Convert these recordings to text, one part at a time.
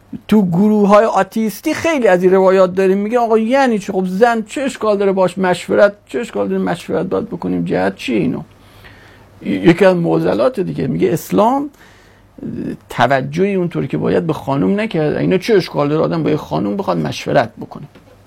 تو گروه های آتیستی خیلی از این روایات داریم، میگه آقا یعنی چه؟ خب زن چه اشکال داره باش مشورت، چه اشکال داره مشورت باید بکنیم، جهت چی اینو؟ یکی از معضلات دیگه میگه اسلام توجهی اونطوری که باید به خانم نکرده، اینا چه اشکال داره آدم با یه خانم بخواد مشورت بکنه.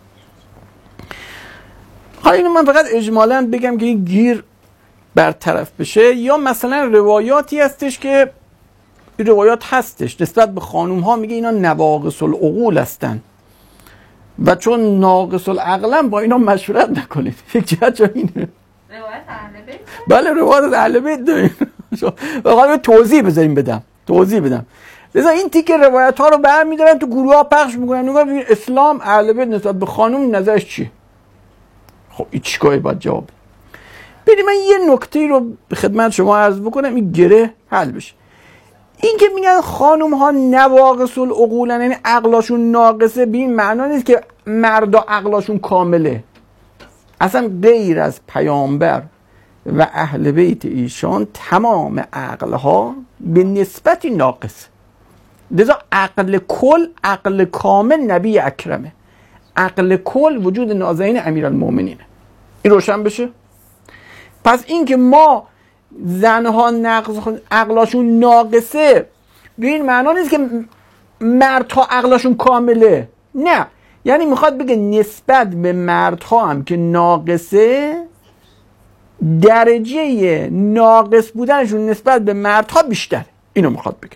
حالا اینو من فقط اجمالاً بگم که این گیر برطرف بشه. یا مثلا روایاتی هستش که روایات هستش نسبت به خانوم ها میگه اینا نواقص العقول هستن و چون ناقص العقلن با اینا مشورت نکنید. یک جهت اینه. روایت اهل بیت؟ بله روایت اهل بیت داریم. بخوام توضیح بدم. لذا این تیکه روایت ها رو برمی‌دارن تو گروه ها پخش میکنن، میگن اسلام اهل بیت نسبت به خانوم نظرش چیه؟ خب این چیکاری باید جواب بدیم؟ من یه نکته رو به خدمت شما عرض بکنم این گره حل بشه. این که میگن خانوم ها نواقص العقولن، یعنی عقلاشون ناقصه، به این معنا نیست که مردا عقلاشون کامله. اصلا غیر از پیامبر و اهل بیت ایشان تمام عقلها به نسبتی ناقص. لذا عقل کل، عقل کامل نبی اکرمه، عقل کل وجود نازنین امیرالمومنینه. این روشن بشه؟ پس این که ما زنها عقلاشون ناقصه به این معنا نیست که مردها عقلاشون کامله، نه، یعنی میخواد بگه نسبت به مردها هم که ناقصه، درجه ناقص بودنشون نسبت به مردها بیشتره. اینو میخواد بگه.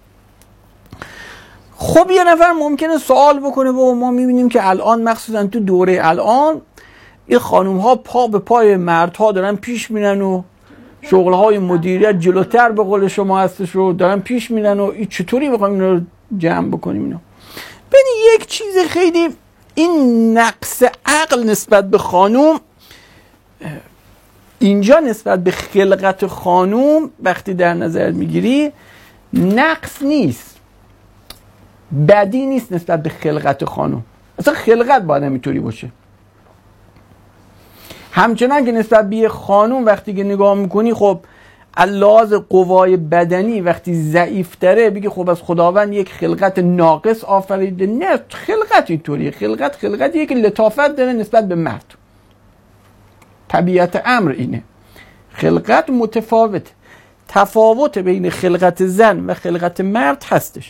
خب یه نفر ممکنه سوال بکنه و ما میبینیم که الان مخصوصا تو دوره الان این خانوم ها پا به پای مردها دارن پیش میرن و شغلهای مدیریت جلوتر به قول شما هستش رو دارن پیش میرن و چطوری بخوایم اینو جمع بکنیم؟ اینو ببین یک چیز خیلی، این نقص عقل نسبت به خانوم اینجا نسبت به خلقت خانوم وقتی در نظر میگیری نقص نیست، بدی نیست نسبت به خلقت خانوم. اصلا خلقت باید همینطوری باشه. همچنان که نسبت به خانوم وقتی که نگاه میکنی خب لحاظ قوای بدنی وقتی ضعیفتره بگی خب از خداوند یک خلقت ناقص آفریده. نه، خلقت اینطوریه. خلقتیه که لطافت داره نسبت به مرد. طبیعت امر اینه. خلقت متفاوت، تفاوت بین خلقت زن و خلقت مرد هستش.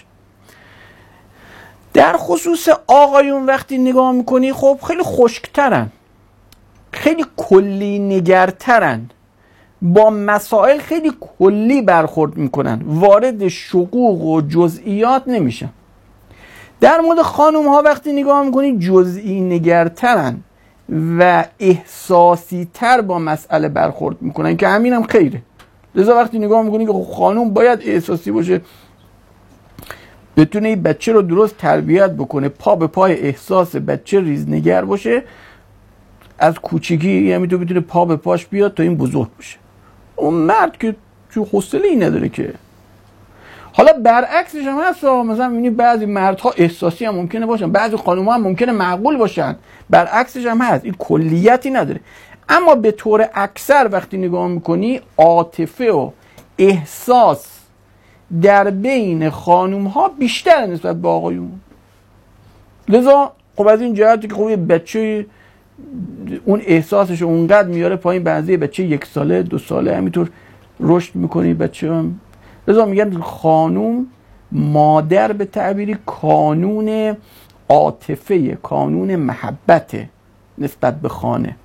در خصوص آقایون وقتی نگاه میکنی خب خیلی خشکترن، خیلی کلی نگرترن، با مسائل خیلی کلی برخورد میکنن، وارد شقوق و جزئیات نمیشن. در مورد خانوم ها وقتی نگاه میکنی جزئی نگرترن و احساسی تر با مسئله برخورد میکنن که همین هم خیره. لذا وقتی نگاه میکنی که خانوم باید احساسی باشه، بتونه این بچه رو درست تربیت بکنه، پا به پای احساس بچه ریزنگر باشه، از کوچگی یعنی تو بتونه پا به پاش بیاد تا این بزرگ بشه. اون مرد که چون حوصله ای نداره که. حالا برعکسش هم هست، مثلا میبینی بعضی مردها احساسی هم ممکنه باشن، بعضی خانوما هم ممکنه معقول باشن، برعکسش هم هست، این کلیتی نداره. اما به طور اکثر وقتی نگاه میکنی عاطفه و احساس در بین خانوم ها بیشتر نسبت به آقایون. لذا خب از این جهتی که خب یه بچه اون احساسش اونقدر میاره پایین، بعضی بچه 1 ساله 2 ساله همینطور رشد میکنی بچه هم. لذا میگن خانوم مادر به تعبیری کانون عاطفه، کانون محبت نسبت به خانه.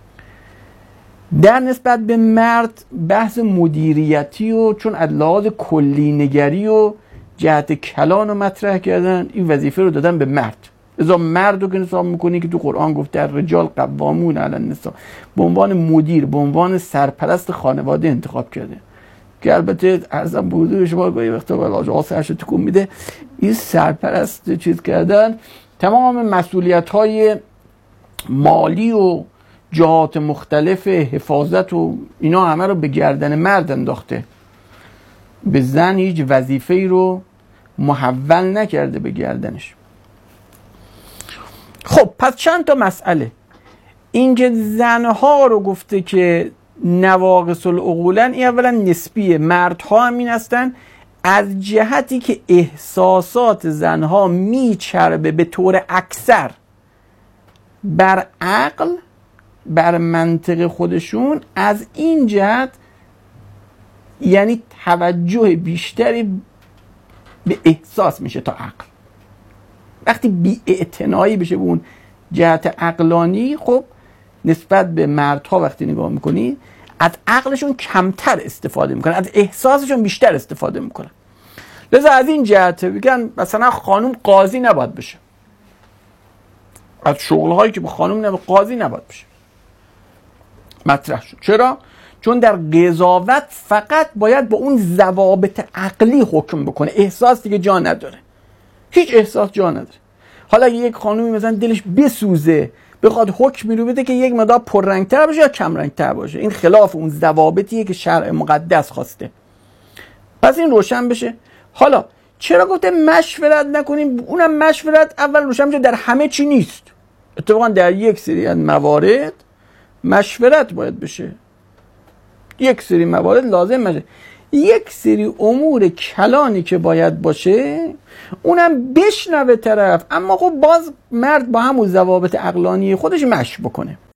در نسبت به مرد بحث مدیریتی و چون از لحاظ کلی نگری و جهت کلان رو مطرح کردن، این وظیفه رو دادن به مرد. لذا مرد رو که نصاب میکنی که تو قرآن گفته رجال قوامون علی النساء، به عنوان مدیر، به عنوان سرپرست خانواده انتخاب کرده. که البته عرضم به حضور شما گاهی وقتا آقا سرش تکون میده، این سرپرست چیز کردن تمام مسئولیت های مالی و جهات مختلف حفاظت و اینا همه رو به گردن مرد انداخته، به زن هیچ وظیفه‌ای رو محول نکرده به گردنش. خب پس چند تا مسئله. اینکه زنها رو گفته که نواقص العقولن، این اولا نسبیه، مردها هم این هستن. از جهتی که احساسات زنها میچربه به طور اکثر بر عقل، بر منطق خودشون، از این جهت یعنی توجه بیشتری به احساس میشه تا عقل. وقتی بی‌اعتنایی بشه به اون جهت عقلانی، خب نسبت به مردها وقتی نگاه میکنی از عقلشون کمتر استفاده میکنن، از احساسشون بیشتر استفاده میکنن. لذا از این جهت بگن مثلا خانم قاضی نباید بشه، از شغلهایی که به خانم قاضی نباید بشه مطرح شد. چرا؟ چون در قضاوت فقط باید با اون ضوابط عقلی حکم بکنه، احساس دیگه جا نداره، هیچ احساس جا نداره. حالا اگه یک خانومی مثلا دلش بسوزه بخواد حکمی رو بده که یک مقدار پررنگتر باشه یا کم رنگتر باشه، این خلاف اون ضوابطیه که شرع مقدس خواسته. پس این روشن بشه. حالا چرا گفته مشورت نکنیم؟ اونم مشورت اول روشن بشه در همه چی نیست. اتفاقا در یک سری از موارد مشورت باید بشه، یک سری موارد لازم باشه، یک سری امور کلانی که باید باشه اونم بشنوه طرف، اما خب باز مرد با همون ضوابط عقلانی خودش مشی بکنه.